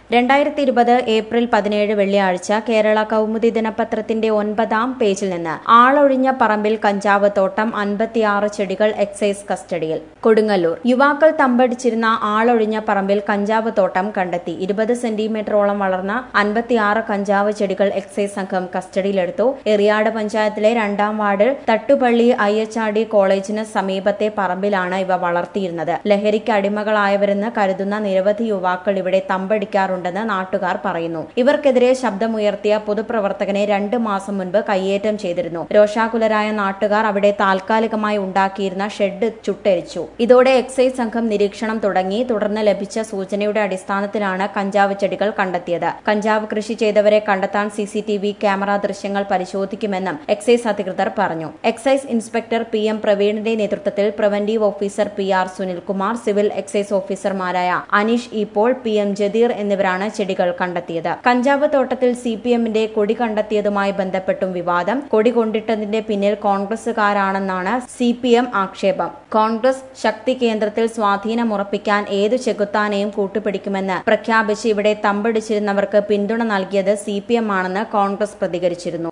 2020 April 17 വെള്ളിയാഴ്ച കേരള കൗമുദി ദിനപത്രത്തിന്റെ 9-ാം പേജിൽ നിന്ന് ആളൊഴിഞ്ഞ പറമ്പിൽ കഞ്ചാവ് തോട്ടം 56 ചെടികൾ എക്സൈസ് കസ്റ്റഡിയിൽ. കൊടുങ്ങല്ലൂർ യുവാക്കൾ തമ്പടിച്ചിരുന്ന ആളൊഴിഞ്ഞ പറമ്പിൽ കഞ്ചാവ് തോട്ടം കണ്ടെത്തി. 20 സെന്റിമീറ്ററോളം വളർന്ന 56 കഞ്ചാവ് ചെടികൾ എക്സൈസ് സംഘം കസ്റ്റഡിയിലെടുത്തു. എറിയാട് പഞ്ചായത്തിലെ 2-ാം വാർഡിൽ തട്ടുപള്ളി IHRD കോളേജിന് സമീപത്തെ പറമ്പിലാണ് ഇവ വളർത്തിയിരുന്നത്. ലഹരിക്ക് അടിമകളായവരെന്ന് കരുതുന്ന നിരവധി യുവാക്കൾ ഇവിടെ തമ്പടിക്കാറുണ്ടെന്ന് നാട്ടുകാർ പറയുന്നു. ഇവർക്കെതിരെ ശബ്ദമുയർത്തിയ പൊതുപ്രവർത്തകനെ 2 മാസം മുൻപ് കയ്യേറ്റം ചെയ്തിരുന്നു. രോഷാകുലരായ നാട്ടുകാർ അവിടെ താൽക്കാലികമായി ഉണ്ടാക്കിയിരുന്ന ഷെഡ് ചുട്ടെരിച്ചു. ഇതോടെ എക്സൈസ് സംഘം നിരീക്ഷണം തുടങ്ങി. തുടർന്ന് ലഭിച്ച സൂചനയുടെ അടിസ്ഥാനത്തിലാണ് കഞ്ചാവ് ചെടികൾ കണ്ടെത്തിയത്. കഞ്ചാവ് കൃഷി ചെയ്തവരെ കണ്ടെത്താൻ CCTV ക്യാമറ ദൃശ്യങ്ങൾ പരിശോധിക്കുമെന്നും എക്സൈസ് അധികൃതർ പറഞ്ഞു. എക്സൈസ് ഇൻസ്പെക്ടർ PM പ്രവീണിന്റെ നേതൃത്വത്തിൽ preventive officer PR Sunilkumar, civil excise ഓഫീസർമാരായ അനീഷ് പോൾ, PM ജദീർ എന്നിവരാണ് ചെടികൾ കണ്ടെത്തിയത്. കഞ്ചാവ് തോട്ടത്തിൽ CPMന്റെ കൊടി കണ്ടെത്തിയതുമായി ബന്ധപ്പെട്ടും വിവാദം. കൊടി കൊണ്ടിട്ടതിന്റെ പിന്നിൽ കോൺഗ്രസുകാരാണെന്നാണ് CPM ആക്ഷേപം. കോൺഗ്രസ് ശക്തി കേന്ദ്രത്തിൽ സ്വാധീനമുറപ്പിക്കാൻ ഏതു ചെകുത്താനെയും കൂട്ടുപിടിക്കുമെന്ന് പ്രഖ്യാപിച്ച് ഇവിടെ തമ്പടിച്ചിരുന്നവർക്ക് പിന്തുണ നൽകിയത് CPM ആണെന്ന് കോൺഗ്രസ് പ്രതികരിച്ചിരുന്നു.